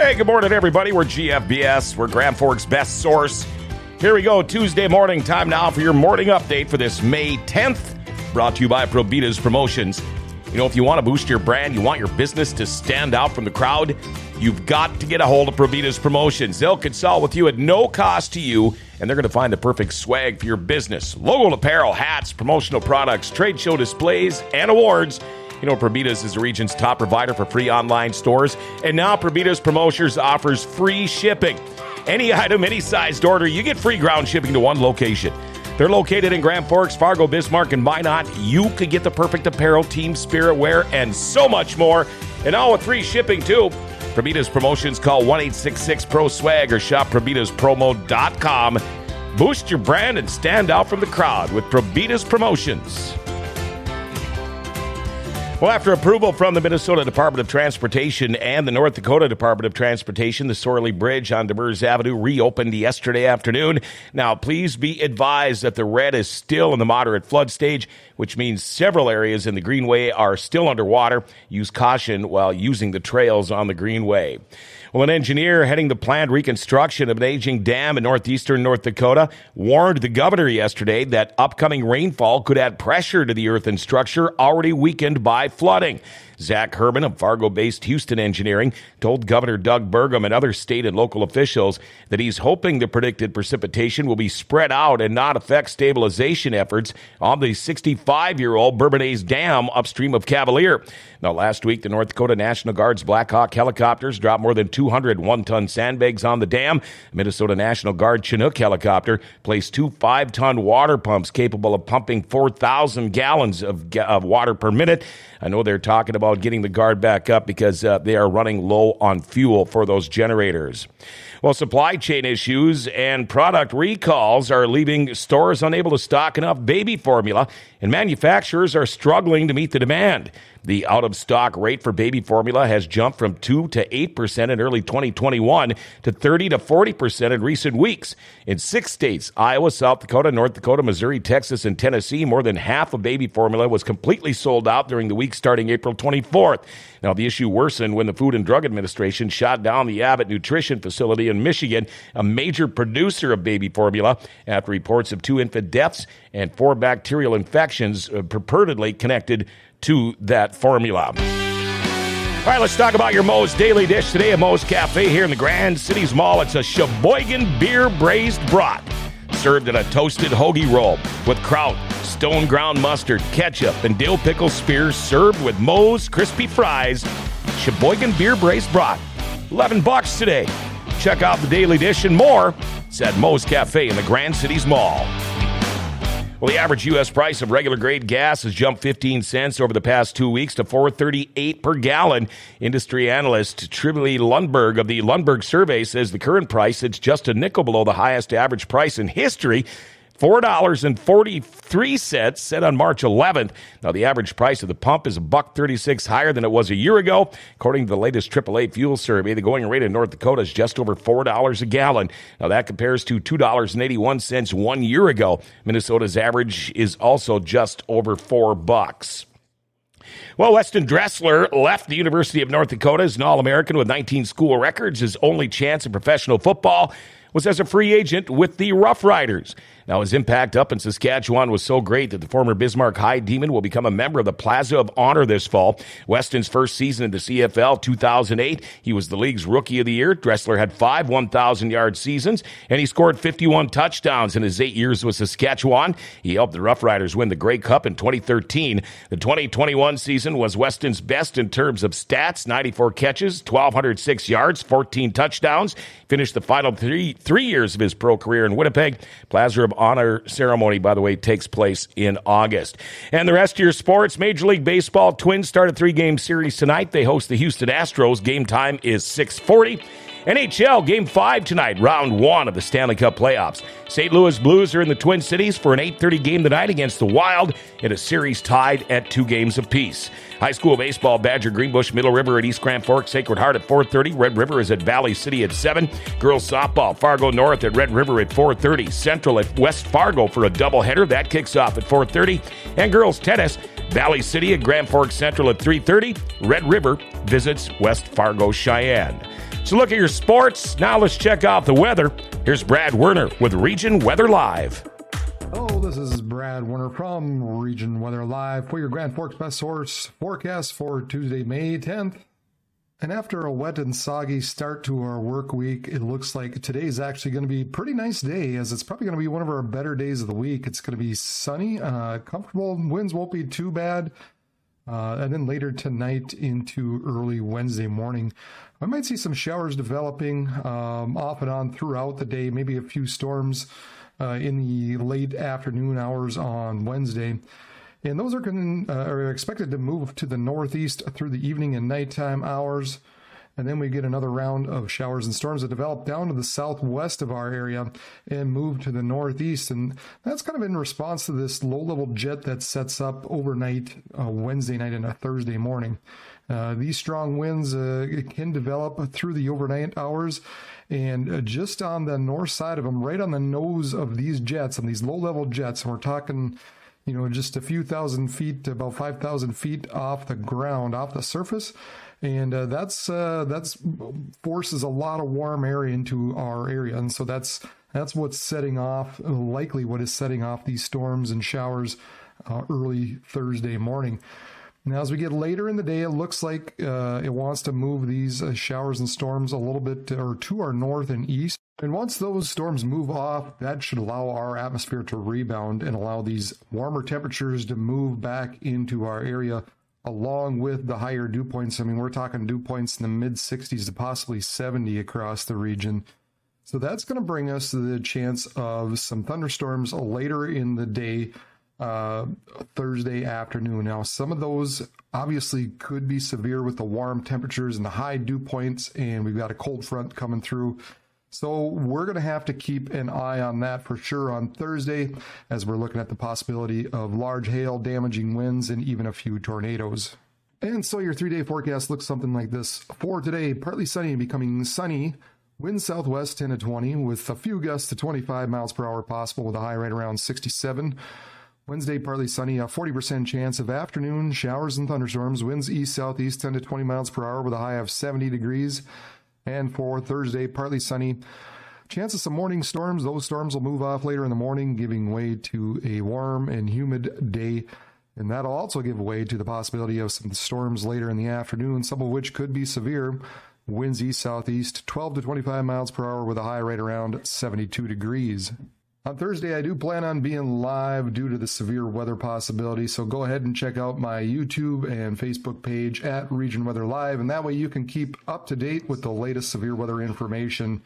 Hey, good morning, everybody. We're GFBS. We're Grand Forks' best source. Here we go, Tuesday morning. Time now for your morning update for this May 10th. Brought to you by Provitas Promotions. You know, if you want to boost your brand, you want your business to stand out from the crowd, you've got to get a hold of Provitas Promotions. They'll consult with you at no cost to you, and they're going to find the perfect swag for your business. Logo apparel, hats, promotional products, trade show displays, and awards. You know, Provitas is the region's top provider for free online stores, and now Provitas Promotions offers free shipping. Any item, any sized order, you get free ground shipping to one location. They're located in Grand Forks, Fargo, Bismarck, and Minot. You could get the perfect apparel, team spirit wear, and so much more. And all with free shipping, too. Provitas Promotions, call 1-866-PRO-SWAG or shop ProvitasPromo.com. Boost your brand and stand out from the crowd with Provitas Promotions. Well, after approval from the Minnesota Department of Transportation and the North Dakota Department of Transportation, the Sorley Bridge on Demers Avenue reopened yesterday afternoon. Now, please be advised that the red is still in the moderate flood stage, which means several areas in the Greenway are still underwater. Use caution while using the trails on the Greenway. Well, an engineer heading the planned reconstruction of an aging dam in northeastern North Dakota warned the governor yesterday that upcoming rainfall could add pressure to the earthen structure already weakened by flooding. Zach Herman of Fargo-based Houston Engineering told Governor Doug Burgum and other state and local officials that he's hoping the predicted precipitation will be spread out and not affect stabilization efforts on the 65-year-old Bourbonnais Dam upstream of Cavalier. Now, last week, the North Dakota National Guard's Black Hawk helicopters dropped more than 200 one-ton sandbags on the dam. Minnesota National Guard Chinook helicopter placed 2 5-ton water pumps capable of pumping 4,000 gallons of water per minute. I know they're talking about getting the Guard back up because they are running low on fuel for those generators. Well, supply chain issues and product recalls are leaving stores unable to stock enough baby formula, and manufacturers are struggling to meet the demand. The out-of-stock rate for baby formula has jumped from 2 to 8% in early 2021 to 30 to 40% in recent weeks. In 6 states, Iowa, South Dakota, North Dakota, Missouri, Texas, and Tennessee, more than half of baby formula was completely sold out during the week starting April 24th. Now, the issue worsened when the Food and Drug Administration shut down the Abbott Nutrition facility in Michigan, a major producer of baby formula, after reports of 2 infant deaths and 4 bacterial infections purportedly connected to that formula. All right, let's talk about your Moe's Daily Dish today at Moe's Cafe here in the Grand Cities Mall. It's a Sheboygan beer braised brat served in a toasted hoagie roll with kraut, stone ground mustard, ketchup, and dill pickle spears, served with Moe's crispy fries. Sheboygan beer braised brat, $11 today. Check out the Daily Dish and more. It's at Moe's Cafe in the Grand Cities Mall. Well, the average U.S. price of regular grade gas has jumped 15 cents over the past 2 weeks to $4.38 per gallon. Industry analyst Trively Lundberg of the Lundberg Survey says the current price is just a nickel below the highest average price in history, $4.43 set on March 11th. Now, the average price of the pump is $1.36 higher than it was a year ago. According to the latest AAA fuel survey, the going rate in North Dakota is just over $4 a gallon. Now, that compares to $2.81 1 year ago. Minnesota's average is also just over $4. Well, Weston Dressler left the University of North Dakota as an All-American with 19 school records. His only chance in professional football was as a free agent with the Rough Riders. Now, his impact up in Saskatchewan was so great that the former Bismarck High Demon will become a member of the Plaza of Honor this fall. Weston's first season in the CFL, 2008, he was the league's Rookie of the Year. Dressler had 5 1,000-yard seasons, and he scored 51 touchdowns in his 8 years with Saskatchewan. He helped the Rough Riders win the Grey Cup in 2013. The 2021 season was Weston's best in terms of stats, 94 catches, 1,206 yards, 14 touchdowns. Finished the final three years of his pro career in Winnipeg. Plaza of Honor ceremony, by the way, takes place in August. And the rest of your sports, Major League Baseball Twins start a 3-game series tonight. They host the Houston Astros. Game time is 6:40. NHL Game 5 tonight, Round 1 of the Stanley Cup playoffs. St. Louis Blues are in the Twin Cities for an 8:30 game tonight against the Wild in a series tied at 2 games apiece. High school baseball, Badger Greenbush, Middle River at East Grand Forks, Sacred Heart at 4:30. Red River is at Valley City at 7. Girls softball, Fargo North at Red River at 4:30. Central at West Fargo for a doubleheader. That kicks off at 4:30. And girls tennis, Valley City at Grand Forks Central at 3:30. Red River visits West Fargo Cheyenne. So look at your sports. Now let's check out the weather. Here's Brad Werner with Region Weather Live. Hello, this is Brad Werner from Region Weather Live for your Grand Forks Best Source forecast for Tuesday, May 10th. And after a wet and soggy start to our work week, it looks like today's actually going to be a pretty nice day, as it's probably going to be one of our better days of the week. It's going to be sunny, comfortable, winds won't be too bad. And then later tonight into early Wednesday morning, I might see some showers developing off and on throughout the day, maybe a few storms in the late afternoon hours on Wednesday. And those are expected to move to the northeast through the evening and nighttime hours. And then we get another round of showers and storms that develop down to the southwest of our area and move to the northeast. And that's kind of in response to this low-level jet that sets up overnight Wednesday night and a Thursday morning. These strong winds can develop through the overnight hours. And just on the north side of them, right on the nose of these jets, on these low-level jets, and we're talking just a few thousand feet, about 5,000 feet off the ground, off the surface. And that's forces a lot of warm air into our area. And so that's what's setting off, likely what is setting off these storms and showers early Thursday morning. Now, as we get later in the day, it looks like it wants to move these showers and storms a little bit or to our north and east. And once those storms move off, that should allow our atmosphere to rebound and allow these warmer temperatures to move back into our area along with the higher dew points. I mean, we're talking dew points in the mid-60s to possibly 70 across the region. So that's going to bring us to the chance of some thunderstorms later in the day, Thursday afternoon. Now, some of those obviously could be severe with the warm temperatures and the high dew points, and we've got a cold front coming through. So we're going to have to keep an eye on that for sure on Thursday, as we're looking at the possibility of large hail, damaging winds, and even a few tornadoes. And so your 3-day forecast looks something like this. For today, partly sunny and becoming sunny. Wind southwest 10 to 20 with a few gusts to 25 miles per hour possible with a high right around 67. Wednesday, partly sunny, a 40% chance of afternoon showers and thunderstorms. Winds east-southeast 10 to 20 miles per hour with a high of 70 degrees. And for Thursday, partly sunny. Chance of some morning storms. Those storms will move off later in the morning, giving way to a warm and humid day. And that'll also give way to the possibility of some storms later in the afternoon, some of which could be severe. Winds east-southeast, 12 to 25 miles per hour with a high right around 72 degrees. On Thursday, I do plan on being live due to the severe weather possibility, so go ahead and check out my YouTube and Facebook page at Region Weather Live, and that way you can keep up to date with the latest severe weather information.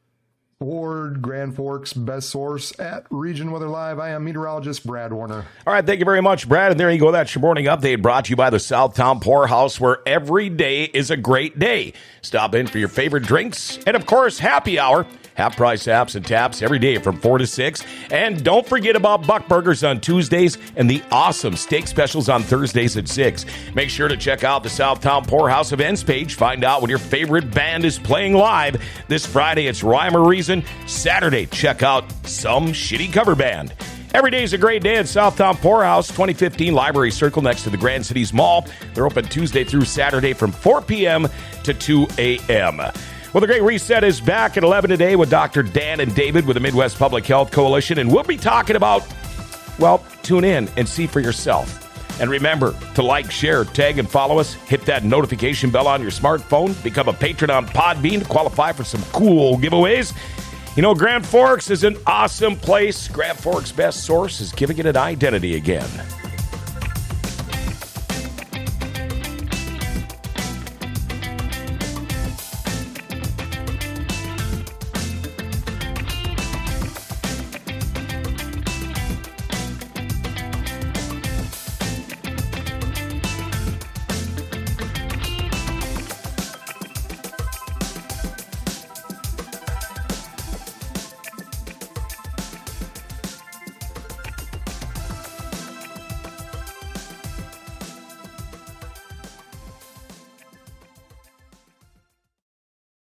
For Grand Forks Best Source at Region Weather Live, I am meteorologist Brad Werner. All right, thank you very much, Brad. And there you go. That's your morning update brought to you by the Southtown Poorhouse, where every day is a great day. Stop in for your favorite drinks and, of course, happy hour. Half-price apps and taps every day from 4 to 6. And don't forget about Buck Burgers on Tuesdays and the awesome steak specials on Thursdays at 6. Make sure to check out the Southtown Poorhouse events page. Find out when your favorite band is playing live. This Friday, it's Rhyme or Reason. Saturday, check out Some Shitty Cover Band. Every day is a great day at Southtown Poorhouse, 2015 Library Circle next to the Grand Cities Mall. They're open Tuesday through Saturday from 4 p.m. to 2 a.m. Well, the Great Reset is back at 11 today with Dr. Dan and David with the Midwest Public Health Coalition, and we'll be talking about, well, tune in and see for yourself. And remember to like, share, tag, and follow us. Hit that notification bell on your smartphone. Become a patron on Podbean to qualify for some cool giveaways. You know, Grand Forks is an awesome place. Grand Forks Best Source is giving it an identity again.